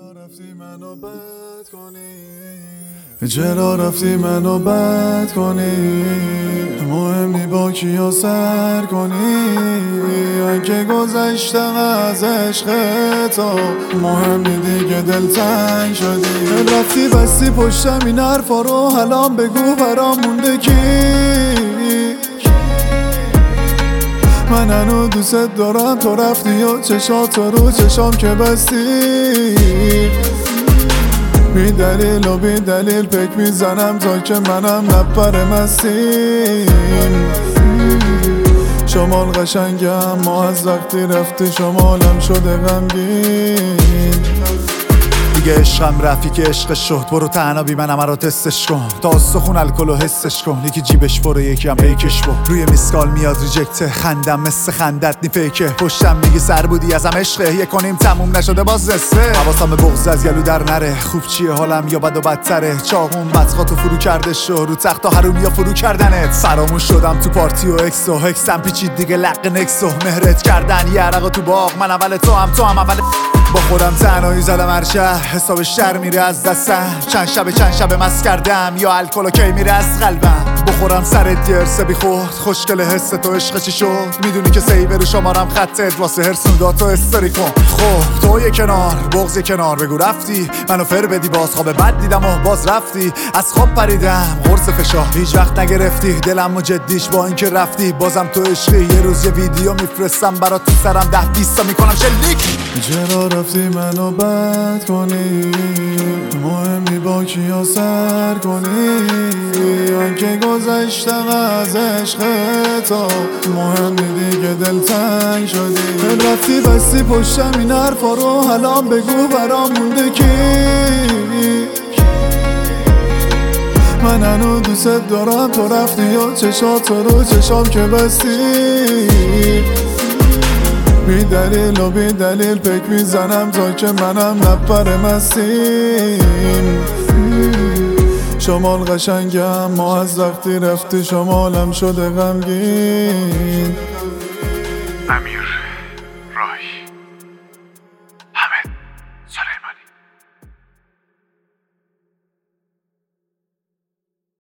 چرا رفتی منو بد کنی مهم نی با کیا سر کنی اگه گذشتم از عشق تو مهم نی دیگه دلتنگ شدی رفتی بستی پشتم این حرفا رو الان بگو برام مونده کی من هنو دوست دارم تو رفتی و چشات رو چشام که بستی بی دلیل و بی دلیل پک میزنم تا که منم نپره مستیم شمال قشنگم ما از وقتی رفتی شمالم شده غمگین دیگه عشقم رفی که عشقش شد برو تنها بی من همه رو تستش کن تا سخون الکل و حسش کن یکی جیبش برو یکی هم پیکش برو روی میسکال میاد ریجکته خندم مثل خندت نی فیکه پشتم میگی سر بودی ازم عشقه یک کنیم تموم نشده باز رسته حواسم به بغض از گلو در نره خوب چیه حالم یا بد و بدتره چاقون مدخاتو فرو کرده شو رو تخت و حرومی یا فرو کردنت فراموش شدم تو پارتی و اکس و هکسم پیچید دیگه لق نکس و مهرت کردن یه عرق تو باغ من اول تو هم اول با خودم تنهایی زدم هرشه حسابش در میره از دستم چند شب مست کردم یا الکل کی میره از قلبم بخورم سرت یه ارسه بی خود خوشگل حس تو عشق چی شد میدونی که سیبه رو شمارم خطت واسه هرسوندا تو استوری کن خب تو یه کنار بغض یه کنار بگو رفتی منو فر بدی باز خواب بد دیدم و باز رفتی از خواب پریدم قرص فشار هیچ وقت نگرفتی دلم و جدیش با اینکه رفتی بازم تو عشقی یه روز یه ویدیو میفرستم برات تو سرم 10-20 تا میکنم شلیک چرا رفتی منو بد کنی مهم نی با کیا سر کنی اگه گذشتم از عشق تو مهم نی دیگه دلتنگ شدی رفتی بستی پشتم این حرفا رو الان بگو برام مونده کی من هنو دوست دارم تو رفتی و چشات رو چشام که بستی بی دلیل و بی دلیل پک میزنم تا که منم نپره مستیم شمال قشنگم ما از وقتی رفتی شمالم شده غمگین امیر